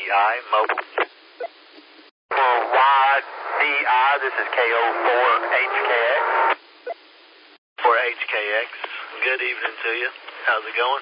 YDI Mobile. For YDI, this is KO4HKX. For HKX, good evening to you. How's it going?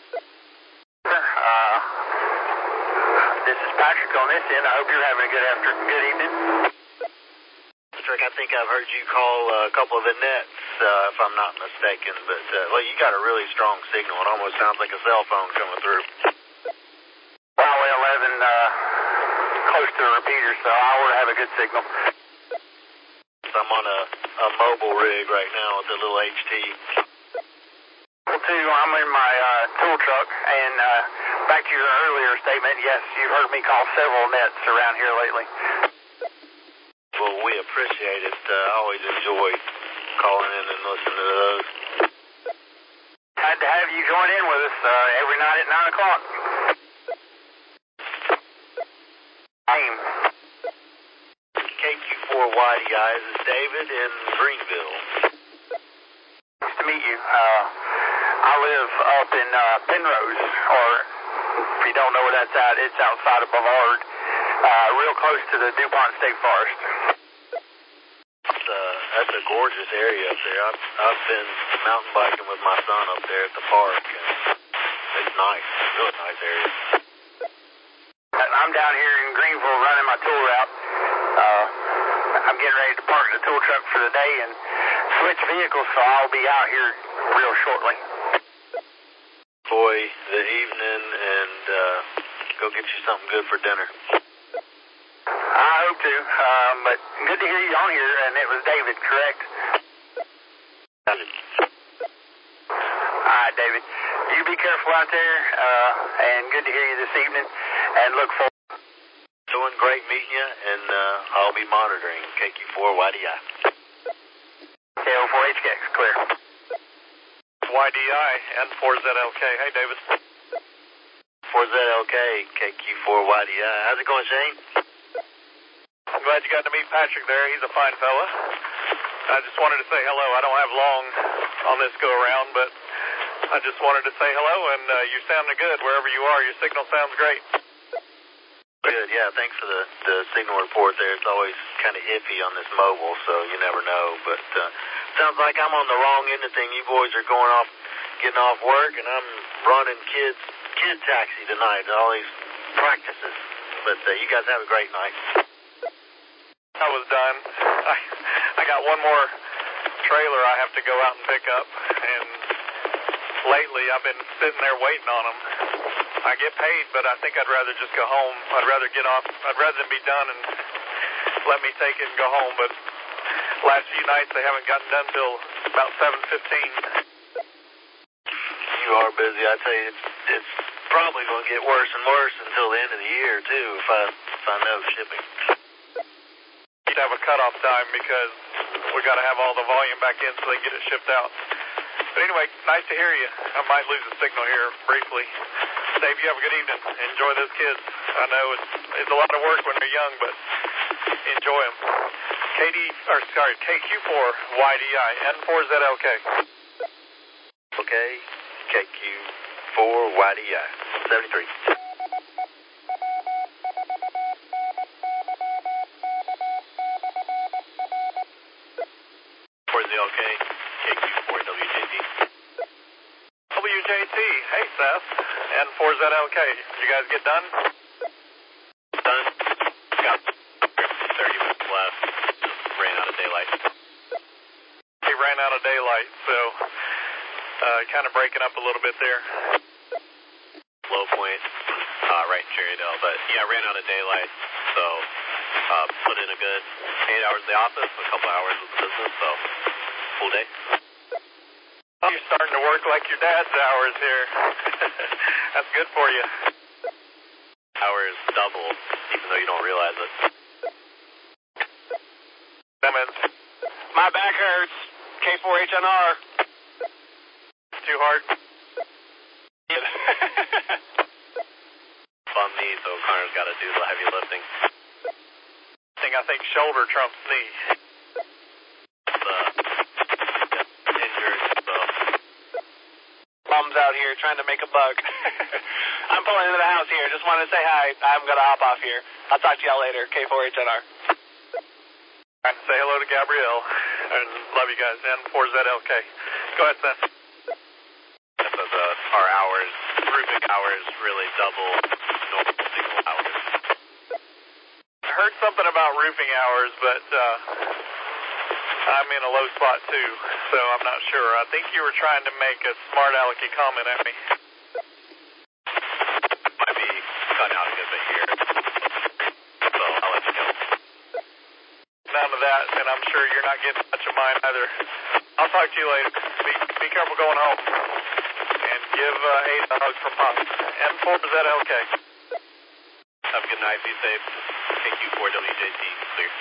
This is Patrick on this end. I hope you're having a good evening. Patrick, I think I've heard you call a couple of the nets, if I'm not mistaken, but, well, you got a really strong signal. It almost sounds like a cell phone coming through. Huawei 11, close to the repeater, so I will have a good signal. I'm on a mobile rig right now with a little HT. Well, too, I'm in my tool truck, and back to your earlier statement, yes, you've heard me call several nets around here lately. Well, we appreciate it. I always enjoy calling in and listening to those. Had to have you join in with us every night at 9 o'clock. Name? KQ4YDI, this is David in Greenville. Nice to meet you. I live up in Penrose, or if you don't know where that's at, it's outside of Brevard, real close to the DuPont State Forest. That's a gorgeous area up there. I've been mountain biking with my son up there at the park, and it's nice. It's a really nice area. I'm down here in Greenville running my tool route. I'm getting ready to park the tool truck for the day and switch vehicles, so I'll be out here real shortly. Enjoy the evening and go get you something good for dinner. I hope to, but good to hear you on here, and it was David, correct? David. All right, David. You be careful out there, and good to hear you this evening, and look forward. Doing great meeting you, and I'll be monitoring KQ4YDI. KO4HKX, clear. YDI, N4ZLK. Hey, David. 4ZLK, KQ4YDI. How's it going, Shane? I'm glad you got to meet Patrick there. He's a fine fella. I just wanted to say hello. I don't have long on this go-around, but I just wanted to say hello, and you're sounding good wherever you are. Your signal sounds great. Good, yeah. Thanks for the signal report there. It's always kind of iffy on this mobile, so you never know. But sounds like I'm on the wrong end of thing. You boys are getting off work, and I'm running kid taxi tonight. All these practices. But you guys have a great night. I was done. I got one more trailer I have to go out and pick up, and lately I've been sitting there waiting on them. I get paid, but I think I'd rather just go home. I'd rather get off. I'd rather than be done and let me take it and go home. But last few nights they haven't gotten done till about 7:15. You are busy. I tell you, it's probably going to get worse and worse until the end of the year too. If I know shipping. You'd have a cutoff time because we got to have all the volume back in so they can get it shipped out. But anyway, nice to hear you. I might lose the signal here briefly. Dave, you have a good evening. Enjoy those kids. I know it's a lot of work when they're young, but enjoy them. KQ4YDI, N4ZLK. Okay, KQ4YDI, 73. WJT, hey Seth, N4ZLK. Did you guys get done? Done. Got 30 minutes left. Ran out of daylight. He ran out of daylight, so kind of breaking up a little bit there. Low point, right in Cherrydale, but yeah, ran out of daylight, so put in a good 8 hours of the office, a couple hours of the business, so full day. You're starting to work like your dad's hours here. That's good for you. Hours double, even though you don't realize it. My back hurts. K4HNR. Too hard. On me, so Connor's got to do the heavy lifting. I think shoulder trumps knee. Injured, so. Mom's out here trying to make a buck. I'm pulling into the house here. Just wanted to say hi. I'm going to hop off here. I'll talk to y'all later. K4HNR. All right, say hello to Gabrielle. And love you guys. N4ZLK. Go ahead, Seth. Our hours, roofing hours, really double normal signal hours. I heard something about roofing hours, but I'm in a low spot too, so I'm not sure. I think you were trying to make a smart alecky comment at me. Might be cut out a good bit here. So I'll let you know. None of that, and I'm sure you're not getting much of mine either. I'll talk to you later. Be careful going home. And give Aid a hug from Pop. N4ZLK. Have a good night. Be safe. KQ4WJT. Clear.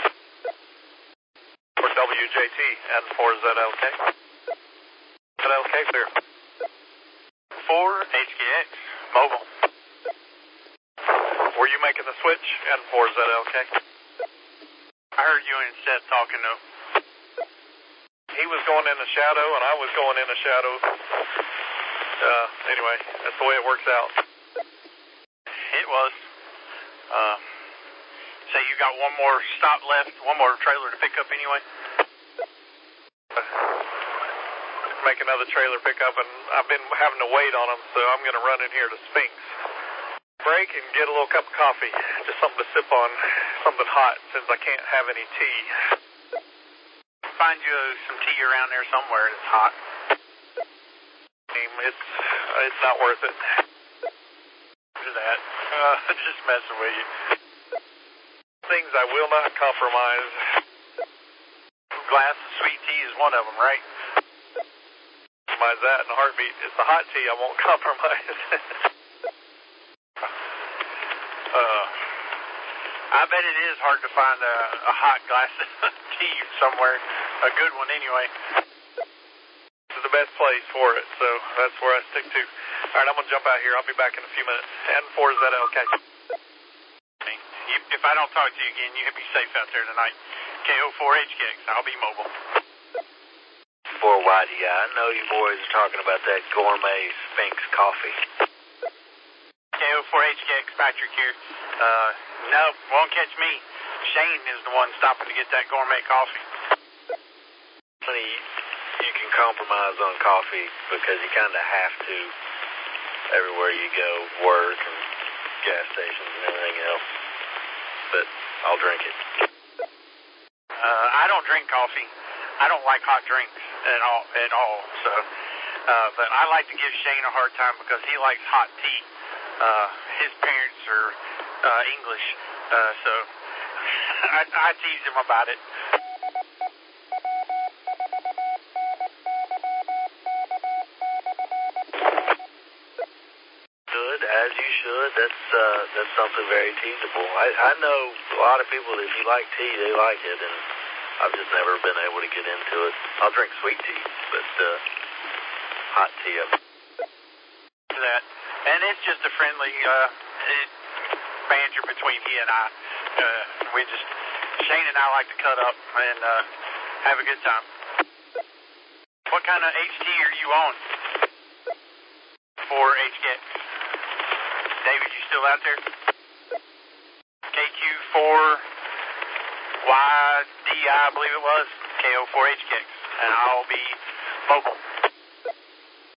For WJT, N4ZLK. ZLK, clear. 4HKX, mobile. Were you making the switch? N4ZLK. I heard you and Seth talking, though. He was going in the shadow, and I was going in the shadow. Anyway, that's the way it works out. It was. Say you got one more stop left, one more trailer to pick up anyway? Make another trailer pickup, and I've been having to wait on them, so I'm going to run in here to Sphinx. Break and get a little cup of coffee. Just something to sip on, something hot, since I can't have any tea. Find you some tea around there somewhere that's hot. It's not worth it. Do that. Just messing with you. Things I will not compromise. Glass of sweet tea is one of them, right? Compromise that in a heartbeat. It's the hot tea I won't compromise. I bet it is hard to find a hot glass of tea somewhere. A good one anyway. This is the best place for it, so that's where I stick to. All right, I'm going to jump out here. I'll be back in a few minutes. N4ZLK. If I don't talk to you again, you be safe out there tonight. KO4HKX, I'll be mobile. 4YDI, I know you boys are talking about that gourmet Sphinx coffee. KO4HKX, Patrick here. No, won't catch me. Shane is the one stopping to get that gourmet coffee. Honey, you can compromise on coffee because you kind of have to everywhere you go, work and gas stations and everything else. But I'll drink it. I don't drink coffee. I don't like hot drinks at all. So, but I like to give Shane a hard time because he likes hot tea. His parents are English, so I tease him about it. Good, as you should. That's something very teasable. I know a lot of people, if you like tea, they like it, and I've just never been able to get into it. I'll drink sweet tea, but hot tea, That, and it's just a friendly banter between he and I. Shane and I like to cut up and have a good time. What kind of HT are you on? 4HK. David, you still out there? KQ4YDI, I believe it was. KO4HK. And I'll be mobile.